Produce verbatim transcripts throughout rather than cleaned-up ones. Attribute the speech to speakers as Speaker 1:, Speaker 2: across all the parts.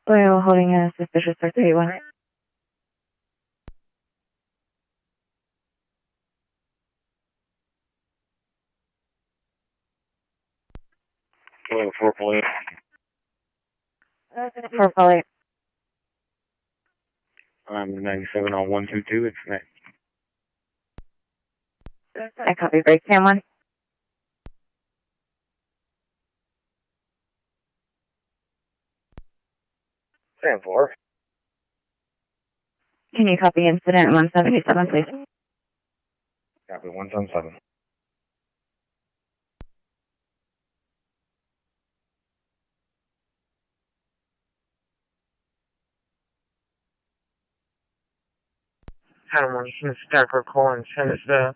Speaker 1: Oil holding a suspicious for three one.
Speaker 2: Oil four police.
Speaker 1: four police.
Speaker 2: I'm ninety-seven on one two two. It's next.
Speaker 1: I copy break Sam one.
Speaker 2: Sam four.
Speaker 1: Can you copy incident one seventy-seven, please?
Speaker 2: Copy one seven seven. Adam one, you can stack our call and send us the.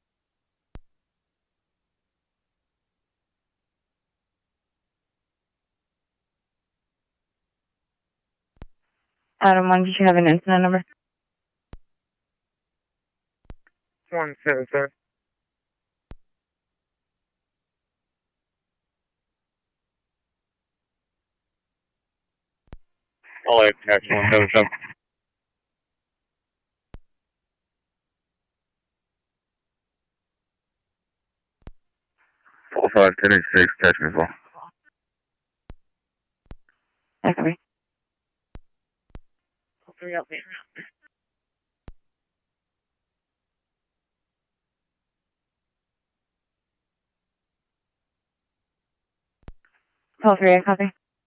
Speaker 1: Adam one, did you have an incident number?
Speaker 2: one seven seven. All right, tax one seven seven. four five ten eight six, catch me as well.
Speaker 1: I copy.
Speaker 2: Three up there.
Speaker 1: Call three, I copy.